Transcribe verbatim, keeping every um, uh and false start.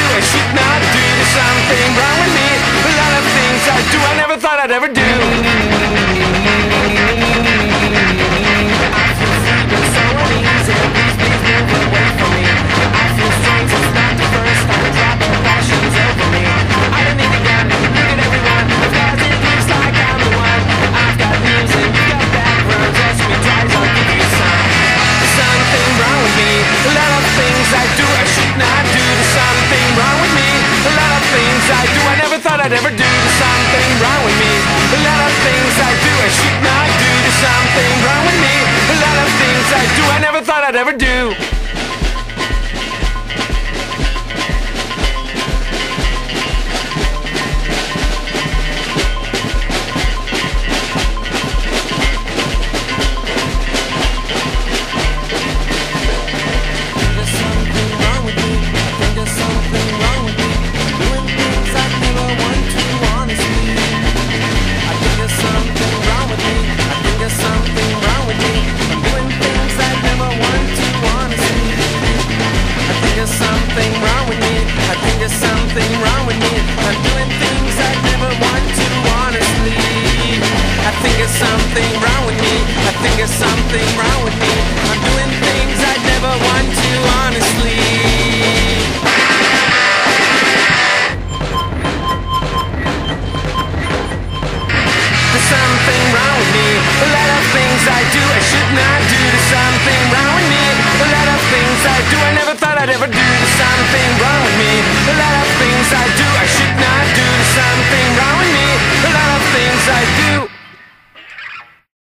I should not do. There's something wrong with me. A lot of things I do I never thought I'd ever do. I feel free but so uneasy. Please, please move away from me. I feel strange, it's not the first time a drop of passion's over me. I don't need a gun, look at everyone, because it looks like I'm the one. I've got news and you got backgrounds. Ask me twice, I'll give you some. There's something wrong with me. A lot of things I do I should not do. There's something wrong with me. A lot of things I do I never thought I'd ever do. There's something wrong with me. A lot of things I do I should not do. There's something wrong with me. A lot of things I do I never thought I'd ever do. Something wrong with me. I think there's something wrong with me. I'm doing things I'd never want to, honestly. There's something wrong with me. A lot of things I do I should not do. There's something wrong with me.